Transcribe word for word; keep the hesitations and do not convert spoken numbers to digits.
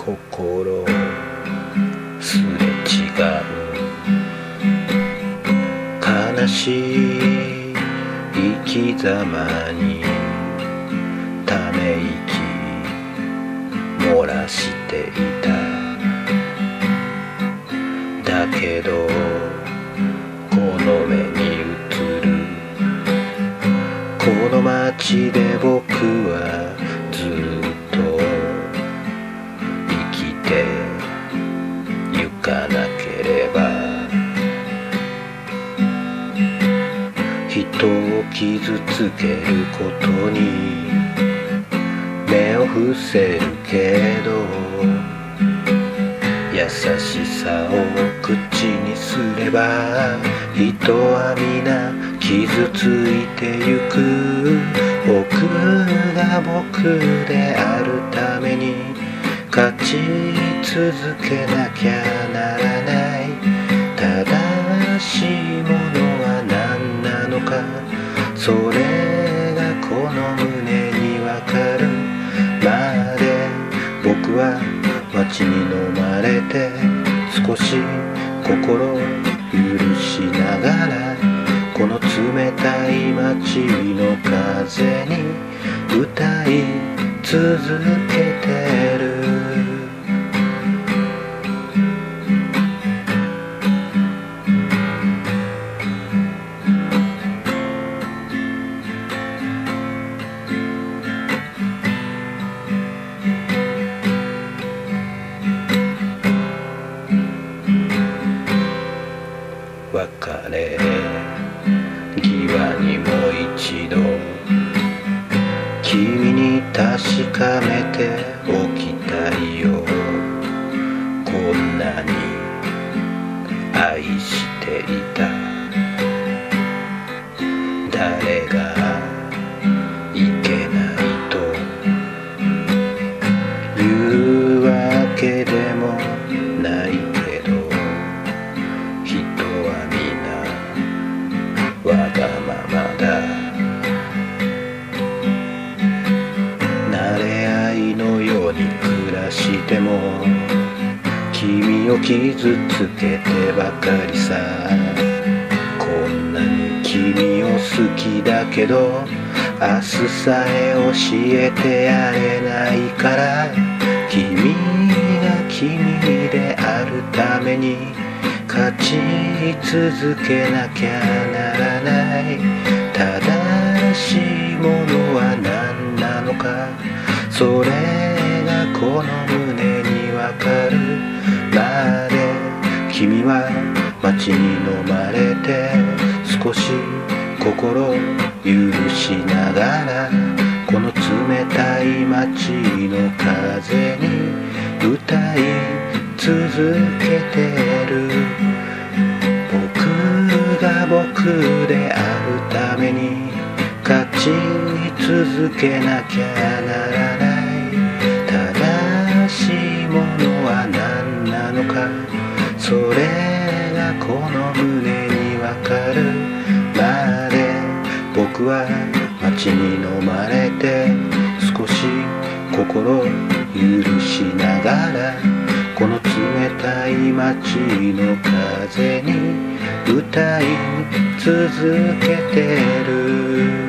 心すれ違う悲しい生き様にため息漏らしていた。だけどこの目に映るこの街で僕はずっと生きてゆかなければ。人を傷つけることに目を伏せるけど、優しさを口にすれば人は皆傷ついてゆく。僕が僕であるために勝ち続けなきゃならない。正しいものは何なのか、それがこの胸にわかるまで。僕は街に飲まれて少し心を許しながら、この冷たい街の風に歌い続けてる。別れ際にもう一度君に確かめておきたいよ。こんなに愛していた。誰がいけないというわけでもないけど、わがままだ。慣れ合いのように暮らしても君を傷つけてばかりさ。こんなに君を好きだけど明日さえ教えてやれないから、君が君であるために勝ち続けなきゃならない。正しいものは何なのか、それがこの胸にわかるまで。君は街に飲まれて少し心許しながら、この冷たい街の風に歌い続けてる。僕が僕であるために勝ち続けなきゃならない。正しいものは何なのか、それがこの胸にわかるまで。僕は街に飲まれて少し心許しながら、この冷たい街の風に歌い続けてる。